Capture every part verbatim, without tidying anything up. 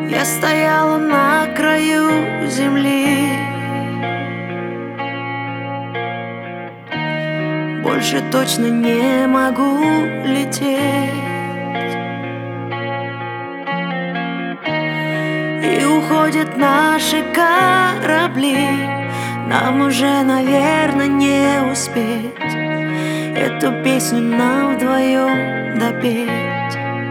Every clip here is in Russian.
Я стояла на краю земли, больше точно не могу лететь. И уходят наши корабли, нам уже, наверное, не успеть эту песню нам вдвоем допеть.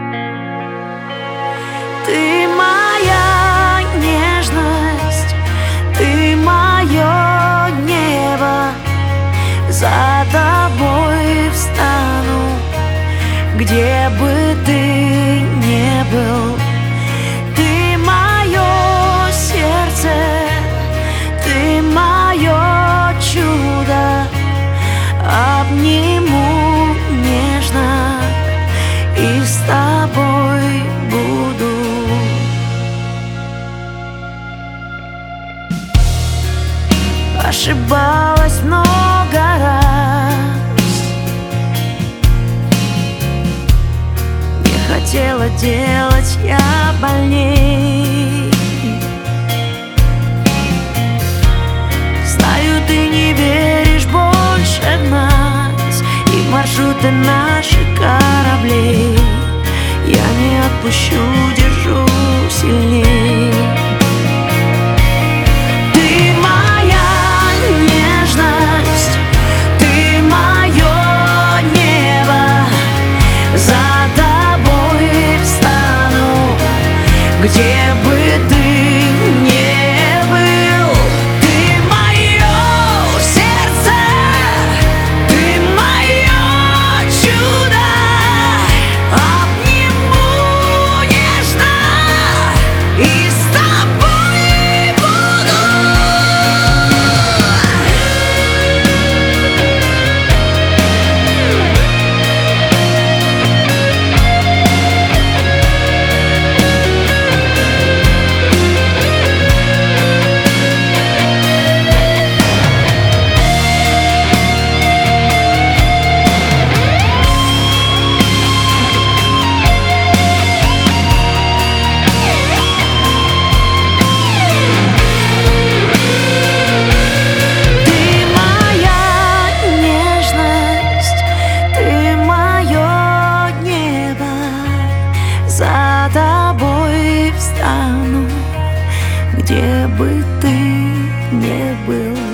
Ты моя нежность, ты мое небо, за тобой встану, где бы ты ни был. Ты мое сердце, ты мое чудо, обниму нежно и с тобой буду. Ошибалась много раз, не хотела делать я больней. Знаю, ты не веришь больше в нас и маршруты наших кораблей. Я не отпущу, держу сильней. Где бы ты ни был, ты мое сердце, ты мое чудо, обниму нежно и с тобой буду. За тобой встану, где бы ты ни был.